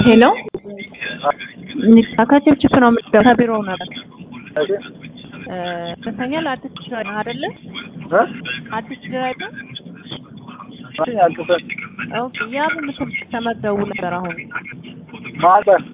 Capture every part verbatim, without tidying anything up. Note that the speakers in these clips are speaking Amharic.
ሄሎ አካቸብችፍ ነው ከቢሮ ነበር እ ተሰኛል አዲስ ድራይቨር አይደለ እ አዲስ ድራይቨር ያልከፈ ኦኬ ያ በምትል ተመደው ነበር አሁን ማለት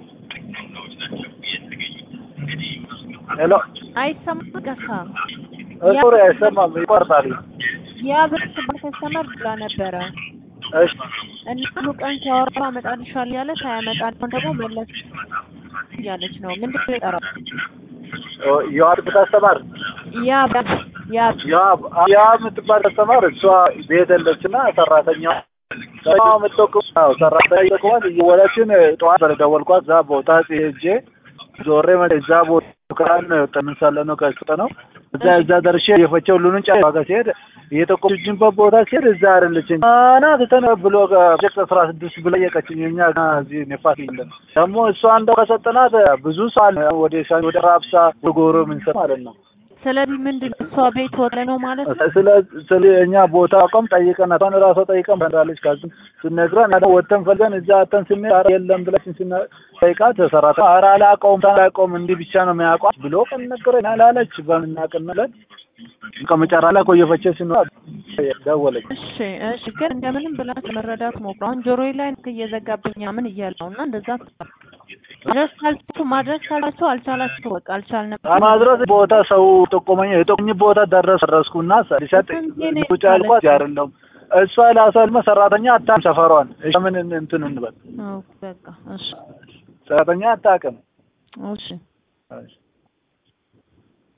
ሄሎ አይሰማም ጋሳ እሱሪ አይሰማም ይቆርጣል ያ በትባል ተሰመር ብላ ነበር እሺ እና ሉቃን ሲያወራ መጣልሻል ያለ ሳያመጣል ደግሞ መለስ ያለች ነው ምንድነው የጠራው ያው ተስተማር ያ ያ ያ ያ ምትባል ተስተማር እሷ ቤተለችና ሰራተኛ ሰራው መጥቶኩ ሰራተኛ ይቆማል ይወላችን ጧት በደወልኳት ዛ ቦታ ሄጄ ዞሬ መዛ ቦታ ካን ተንሳለነው ከስተነው እዛ እዛ ደርሼ የፈቸው ሁሉን ጫ ዋጋ ሲሄድ የተቆምጅንበት ቦታ ሲሄድ እዛ አይደለችኝ አና ተተነብሎ ፕሮጀክት አስራ ስድስት ብለየቀችኝ እኛ እዚህ ነፋስ ይለም ደግሞ እሷ አንደው ከሰጠናት ብዙ ሳል ወደ ሻን ወደ ራብሳ ጎሮ ምን ማለት ነው ስለዚህ ምንድን እሷ ቤት ወለ ነው ማለት ነው ስለ ስለ እኛ ቦታ አቆም ጠይቀና ታን ራሷ ጠይቀን ባንዳለች ካዝም ስነግረን አዳ ወተን ፈልገን እዛ አተን ስንራ የለም ብለሽን ስነ ጠይቃት ተሰራታ አራላ አቆም ታቆም እንዲ ብቻ ነው የሚያቋት ብሎ ከነገረኝ አላለች ባንናቀነለት ከመጨረሻ ላይ ቆየፈችሽ ነው ደወለች እሺ እሺ ግን እንደምንም ብላችሁ መረዳት ሞክሩ አሁን ጆሮዬ ላይ እየዘጋብኝ ምን እያልነውና እንደዛ ማድረስ ካልቻችሁ ማድረስ ካልቻችሁ አልቻላችሁ በቃ አልቻልንም ማድረስ ቦታ ሰው ተቆመኝ የጠቁኝ ቦታ ደረስ ደረስኩና ሰሪሰጥ ቁጫልኳት ያረለው እሷ ላሰልመ ሰራተኛ አታም ሰፈሯን እሺ ምን እንትን እንበል ኦ በቃ እሺ ሰራተኛ አታቀም እሺ